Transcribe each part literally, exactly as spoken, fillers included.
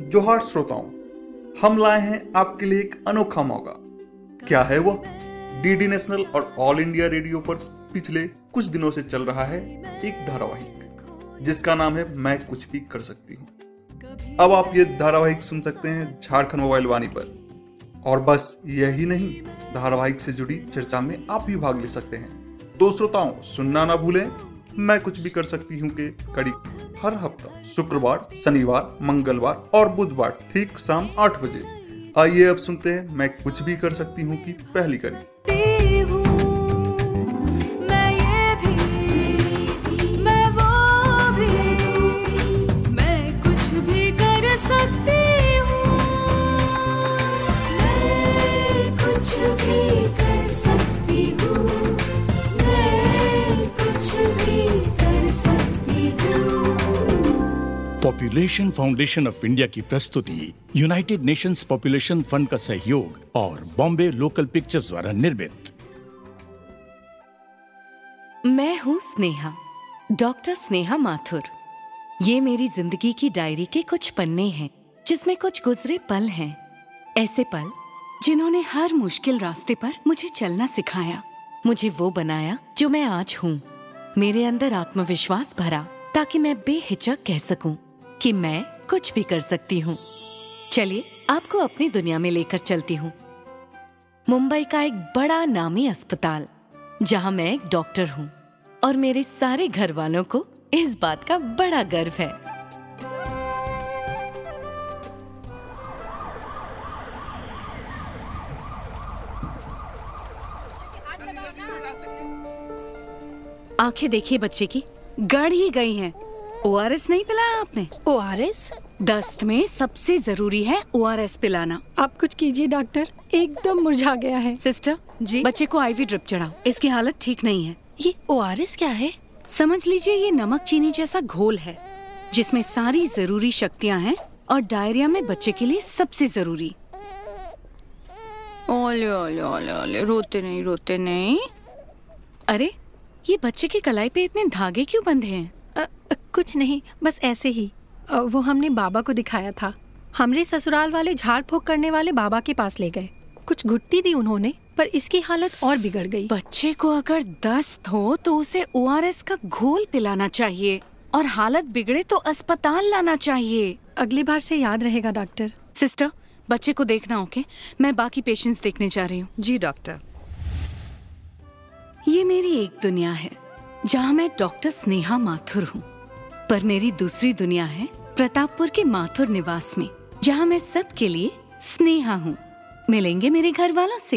जोहार श्रोताओं, हम लाए हैं आपके लिए एक अनोखा मौका। क्या है वह? डीडी नेशनल और ऑल इंडिया रेडियो पर पिछले कुछ दिनों से चल रहा है एक धारावाहिक जिसका नाम है मैं कुछ भी कर सकती हूँ। अब आप ये धारावाहिक सुन सकते हैं झारखंड मोबाइल वाणी पर। और बस यही नहीं, धारावाहिक से जुड़ी चर्चा में आप भी भाग ले सकते हैं। तो श्रोताओं, सुनना ना भूलें मैं कुछ भी कर सकती हूँ के कड़ी हर हफ्ता शुक्रवार, शनिवार, मंगलवार और बुधवार ठीक शाम आठ बजे। आइए अब सुनते हैं मैं कुछ भी कर सकती हूँ की पहली कड़ी। पॉपुलेशन फाउंडेशन ऑफ इंडिया की प्रस्तुति, यूनाइटेड नेशंस पॉपुलेशन फंड का सहयोग और बॉम्बे लोकल पिक्चर्स द्वारा निर्मित। मैं हूँ स्नेहा, डॉक्टर स्नेहा माथुर। ये मेरी जिंदगी की डायरी के कुछ पन्ने हैं जिसमें कुछ गुजरे पल हैं। ऐसे पल जिन्होंने हर मुश्किल रास्ते पर मुझे चलना सिखाया, मुझे वो बनाया जो मैं आज हूँ। मेरे अंदर आत्मविश्वास भरा ताकि मैं बेहिचक कह सकूं कि मैं कुछ भी कर सकती हूँ। चलिए आपको अपनी दुनिया में लेकर चलती हूँ। मुंबई का एक बड़ा नामी अस्पताल जहाँ मैं एक डॉक्टर हूँ और मेरे सारे घर वालों को इस बात का बड़ा गर्व है। आंखें देखिए बच्चे की, गड़ ही गई हैं। ओ आर एस नहीं पिलाया आपने? O R S? दस्त में सबसे जरूरी है ओ आर एस पिलाना। आप कुछ कीजिए डॉक्टर, एकदम मुरझा गया है। सिस्टर जी, बच्चे को आईवी ड्रिप चढ़ाओ, इसकी हालत ठीक नहीं है। ये ओ आर एस क्या है? समझ लीजिए ये नमक चीनी जैसा घोल है जिसमें सारी जरूरी शक्तियाँ हैं और डायरिया में बच्चे के लिए सबसे जरूरी। ओले ओले ओले ओले, रोते नहीं रोते नहीं। अरे ये बच्चे की कलाई पे इतने धागे क्यों बंधे हैं? आ, आ, कुछ नहीं, बस ऐसे ही। आ, वो हमने बाबा को दिखाया था। हमरे ससुराल वाले झाड़ फूक करने वाले बाबा के पास ले गए। कुछ घुट्टी दी उन्होंने, पर इसकी हालत और बिगड़ गई। बच्चे को अगर दस्त हो तो उसे ओ आर एस का घोल पिलाना चाहिए और हालत बिगड़े तो अस्पताल लाना चाहिए। अगली बार से याद रहेगा डॉक्टर। सिस्टर, बच्चे को देखना ओके? मैं बाकी पेशेंट्स देखने जा रही हूँ। जी डॉक्टर। ये मेरी एक दुनिया है जहाँ मैं डॉक्टर स्नेहा माथुर हूँ, पर मेरी दूसरी दुनिया है प्रतापपुर के माथुर निवास में जहाँ मैं सबके लिए स्नेहा हूँ। मिलेंगे मेरे घर वालों से।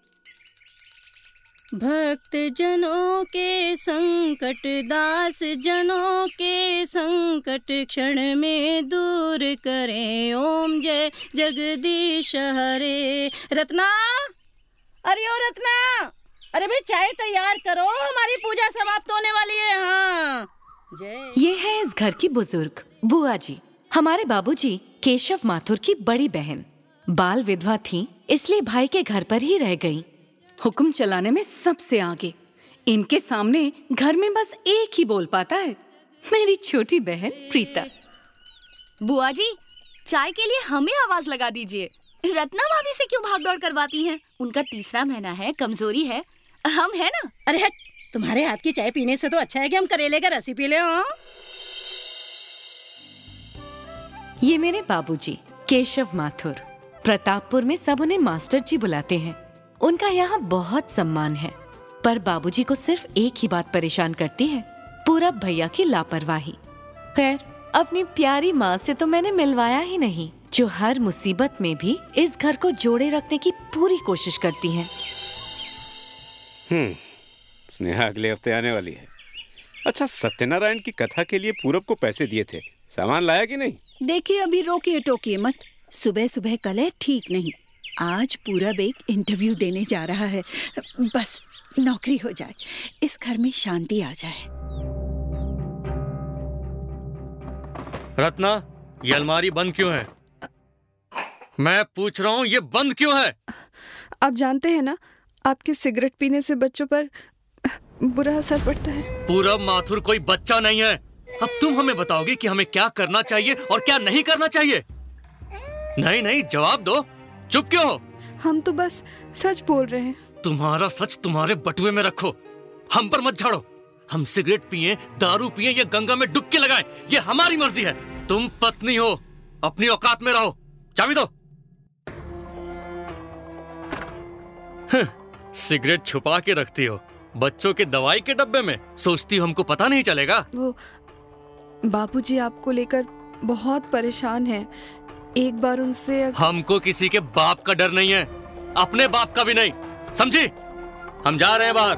भक्त जनों के संकट, दास जनों के संकट क्षण में दूर करें। ओम जय जगदीश हरे। रत्ना, अरे ओ रत्ना, अरे भाई चाय तैयार करो, हमारी पूजा समाप्त होने वाली है। हाँ जय। ये है इस घर की बुजुर्ग बुआ जी, हमारे बाबूजी केशव माथुर की बड़ी बहन। बाल विधवा थी इसलिए भाई के घर पर ही रह गई। हुक्म चलाने में सबसे आगे। इनके सामने घर में बस एक ही बोल पाता है, मेरी छोटी बहन प्रीता। बुआ जी, चाय के लिए हमें आवाज लगा दीजिए। रत्ना भाभी से क्यों भाग दौड़ करवाती हैं? उनका तीसरा महीना है, कमजोरी है, हम है ना। अरे हट, तुम्हारे हाथ की चाय पीने से तो अच्छा है कि हम करेले का रस पी ले। हाँ? ये मेरे बाबूजी केशव माथुर। प्रतापपुर में सब उन्हें मास्टर जी बुलाते हैं। उनका यहाँ बहुत सम्मान है, पर बाबूजी को सिर्फ एक ही बात परेशान करती है, पूरब भैया की लापरवाही। खैर, अपनी प्यारी माँ से तो मैंने मिलवाया ही नहीं, जो हर मुसीबत में भी इस घर को जोड़े रखने की पूरी कोशिश करती हैं। हम्म, स्नेहा अगले हफ्ते आने वाली है। अच्छा, सत्यनारायण की कथा के लिए पूरब को पैसे दिए थे, सामान लाया कि नहीं? देखिए, अभी रोकिए टोकिए मत। सुबह सुबह कलह ठीक नहीं। आज पूरब एक इंटरव्यू देने जा रहा है। बस नौकरी हो जाए, इस घर में शांति आ जाए। रत्ना, ये अलमारी बंद क्यों है? मैं पूछ रहा हूँ, ये बंद क्यों है? आप जानते हैं ना, आपके सिगरेट पीने से बच्चों पर बुरा असर पड़ता है। पूरब माथुर कोई बच्चा नहीं है। अब तुम हमें बताओगे कि हमें क्या करना चाहिए और क्या नहीं करना चाहिए। नहीं नहीं, जवाब दो, चुप क्यों हो? हम तो बस सच बोल रहे हैं। तुम्हारा सच तुम्हारे बटुए में रखो, हम पर मत झाड़ो। हम सिगरेट पिए, दारू पिए या गंगा में डुबकी लगाएं, ये हमारी मर्जी है। तुम पत्नी हो, अपनी औकात में रहो। चाबी दो। सिगरेट छुपा के रखती हो बच्चों के दवाई के डब्बे में, सोचती हो हमको पता नहीं चलेगा। वो बापूजी आपको लेकर बहुत परेशान हैं। एक बार उनसे अग... हमको किसी के बाप का डर नहीं है, अपने बाप का भी नहीं, समझी? हम जा रहे हैं बाहर।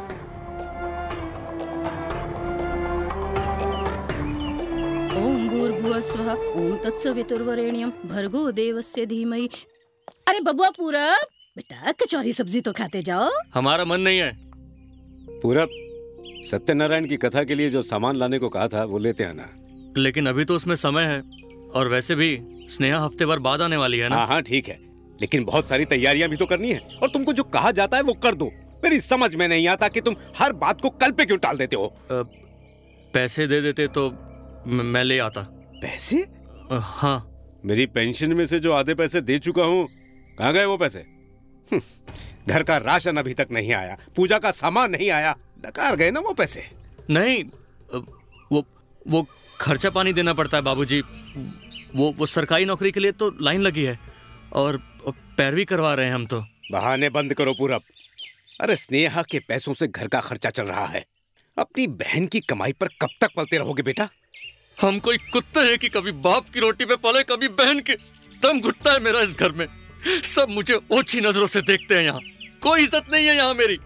ओम भूर्भुवः स्वः ओम तत्सवितुर्वरेण्यं भर्गो देवस्य धीमहि। अरे बबुआ पूरब, बेटा कचौरी सब्जी तो खाते जाओ। हमारा मन नहीं है। पूरब, सत्यनारायण की कथा के लिए जो सामान लाने को कहा था वो लेते आना। लेकिन अभी तो उसमें समय है, और वैसे भी स्नेहा हफ्ते भर बाद आने वाली है ना। हाँ हाँ ठीक है, लेकिन बहुत सारी तैयारियां भी तो करनी है, और तुमको जो कहा जाता है वो कर दो। मेरी समझ में नहीं आता कि तुम हर बात को कल पे क्यों टाल देते हो। आ, पैसे दे देते तो म- मैं ले आता। पैसे? आ, हाँ। मेरी पेंशन में से जो आधे पैसे दे चुका हूँ, कहाँ गए वो पैसे? घर का राशन अभी तक नहीं आया, पूजा का सामान नहीं आया, डकार गए ना वो पैसे। नहीं, वो वो खर्चा पानी देना पड़ता है बाबूजी। वो वो सरकारी नौकरी के लिए तो लाइन लगी है, और पैरवी करवा रहे हैं हम तो। बहाने बंद करो पूरब। अरे स्नेहा के पैसों से घर का खर्चा चल रहा है, अपनी बहन की कमाई पर कब तक पलते रहोगे बेटा? हम कोई कुत्ते हैं कि कभी बाप की रोटी पे पले, कभी बहन के? दम घुटता है मेरा इस घर में। सब मुझे ओछी नजरों से देखते हैं, यहाँ कोई इज्जत नहीं है यहाँ मेरी।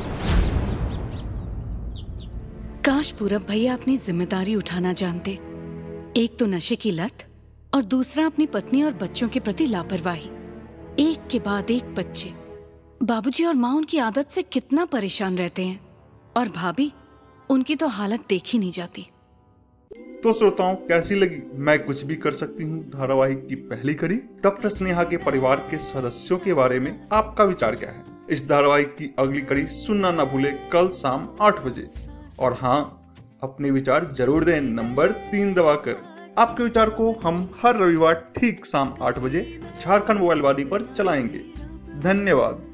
काश पूरब भैया अपनी जिम्मेदारी उठाना जानते। एक तो नशे की लत, और दूसरा अपनी पत्नी और बच्चों के प्रति लापरवाही। एक के बाद एक बच्चे। बाबूजी और माँ उनकी आदत से कितना परेशान रहते हैं, और भाभी, उनकी तो हालत देखी नहीं जाती। तो श्रोताओं, कैसी लगी मैं कुछ भी कर सकती हूँ धारावाहिक की पहली कड़ी? डॉक्टर स्नेहा के परिवार के सदस्यों के बारे में आपका विचार क्या है? इस धारावाहिक की अगली कड़ी सुनना ना भूले कल शाम आठ बजे। और हाँ, अपने विचार जरूर दें नंबर तीन दबाकर। आपके विचार को हम हर रविवार ठीक शाम आठ बजे झारखंड मोबाइल वाली पर चलाएंगे। धन्यवाद।